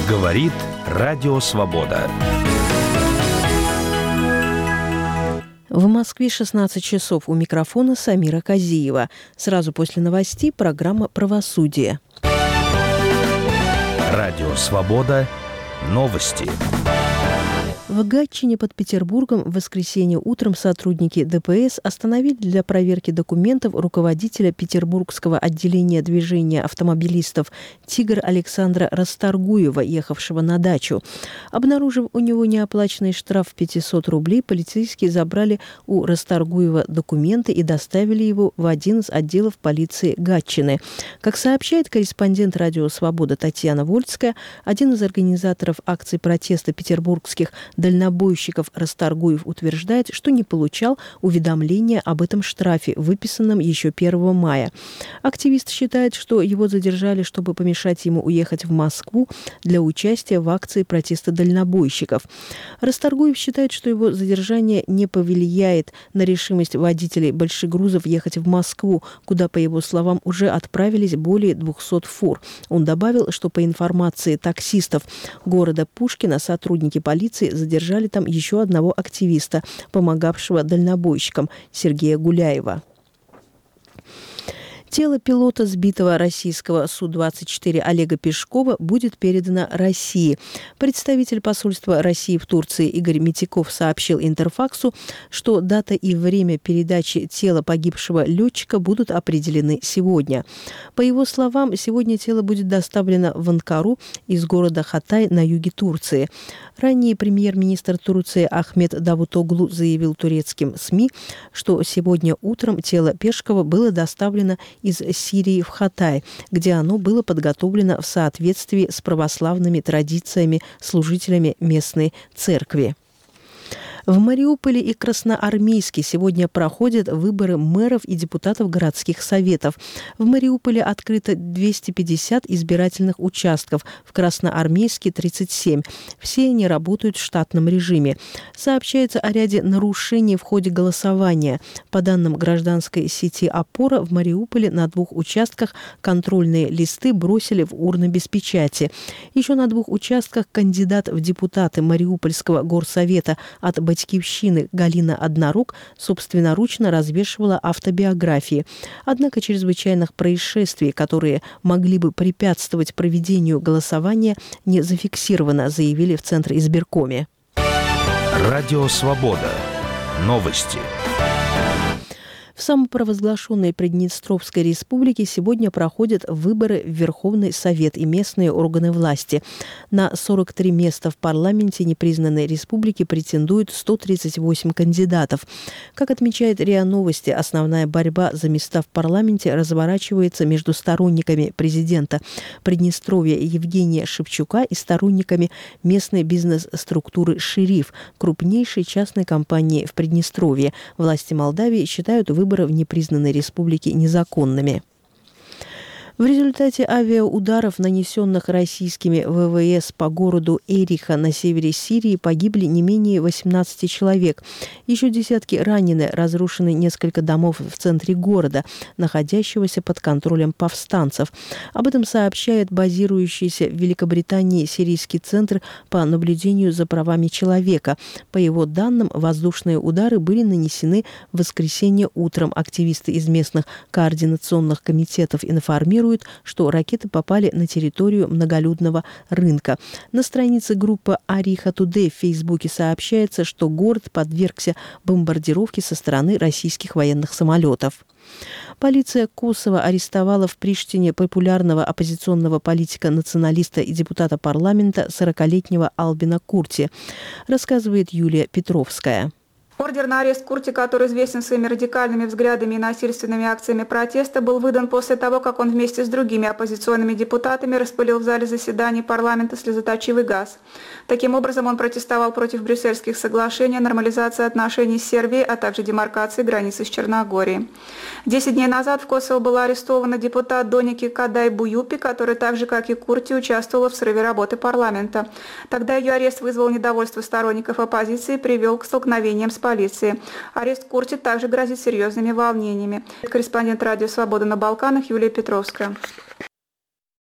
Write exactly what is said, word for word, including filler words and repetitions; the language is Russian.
Говорит Радио Свобода. В Москве шестнадцать часов. У микрофона Самира Казиева. Сразу после новостей программа «Правосудие». Радио Свобода. Новости. В Гатчине под Петербургом в воскресенье утром сотрудники Дэ Пэ Эс остановили для проверки документов руководителя Петербургского отделения движения автомобилистов «Тигр» Александра Расторгуева, ехавшего на дачу. Обнаружив у него неоплаченный штраф в пятьсот рублей, полицейские забрали у Расторгуева документы и доставили его в один из отделов полиции Гатчины. Как сообщает корреспондент «Радио Свобода» Татьяна Вольская, один из организаторов акции протеста петербургских дальнобойщиков Расторгуев утверждает, что не получал уведомления об этом штрафе, выписанном еще первого мая. Активист считает, что его задержали, чтобы помешать ему уехать в Москву для участия в акции протеста дальнобойщиков. Расторгуев считает, что его задержание не повлияет на решимость водителей большегрузов ехать в Москву, куда, по его словам, уже отправились более двухсот фур. Он добавил, что по информации таксистов города Пушкина сотрудники полиции задержали Задержали там еще одного активиста, помогавшего дальнобойщикам, Сергея Гуляева. Тело пилота сбитого российского Су двадцать четыре Олега Пешкова будет передано России. Представитель посольства России в Турции Игорь Митяков сообщил Интерфаксу, что дата и время передачи тела погибшего летчика будут определены сегодня. По его словам, сегодня тело будет доставлено в Анкару из города Хатай на юге Турции. Ранее премьер-министр Турции Ахмет Давутоглу заявил турецким СМИ, что сегодня утром тело Пешкова было доставлено из Сирии в Хатай, где оно было подготовлено в соответствии с православными традициями служителями местной церкви. В Мариуполе и Красноармейске сегодня проходят выборы мэров и депутатов городских советов. В Мариуполе открыто двести пятьдесят избирательных участков, в Красноармейске – тридцать семь. Все они работают в штатном режиме. Сообщается о ряде нарушений в ходе голосования. По данным гражданской сети «Опора», в Мариуполе на двух участках контрольные листы бросили в урны без печати. Еще на двух участках кандидат в депутаты Мариупольского горсовета от Батькивщины Галина Однорук собственноручно развешивала автобиографии. Однако чрезвычайных происшествий, которые могли бы препятствовать проведению голосования, не зафиксировано, заявили в Центре избиркоме. Радио Свобода. Новости. В самопровозглашенной Приднестровской республике сегодня проходят выборы в Верховный Совет и местные органы власти. На сорок три места в парламенте непризнанной республики претендуют сто тридцать восемь кандидатов. Как отмечает РИА Новости, основная борьба за места в парламенте разворачивается между сторонниками президента Приднестровья Евгения Шевчука и сторонниками местной бизнес-структуры «Шериф», крупнейшей частной компании в Приднестровье. Власти Молдавии считают выборы в непризнанной республике незаконными. В результате авиаударов, нанесенных российскими вэ вэ эс по городу Эриха на севере Сирии, погибли не менее восемнадцати человек. Еще десятки ранены, разрушены несколько домов в центре города, находящегося под контролем повстанцев. Об этом сообщает базирующийся в Великобритании Сирийский центр по наблюдению за правами человека. По его данным, воздушные удары были нанесены в воскресенье утром. Активисты из местных координационных комитетов информируют, что ракеты попали на территорию многолюдного рынка. На странице группы Ариха Тудей в Фейсбуке сообщается, что город подвергся бомбардировке со стороны российских военных самолетов. Полиция Косово арестовала в Приштине популярного оппозиционного политика-националиста и депутата парламента сорокалетнего Албина Курти, рассказывает Юлия Петровская. Ордер на арест Курти, который известен своими радикальными взглядами и насильственными акциями протеста, был выдан после того, как он вместе с другими оппозиционными депутатами распылил в зале заседаний парламента слезоточивый газ. Таким образом, он протестовал против брюссельских соглашений о нормализации отношений с Сербией, а также демаркации границы с Черногорией. Десять дней назад в Косово была арестована депутат Доники Кадай Буюпи, которая так же, как и Курти, участвовала в срыве работы парламента. Тогда ее арест вызвал недовольство сторонников оппозиции и привел к столкновениям с полицией. Арест Курти также грозит серьезными волнениями. Корреспондент Радио Свобода на Балканах Юлия Петровская.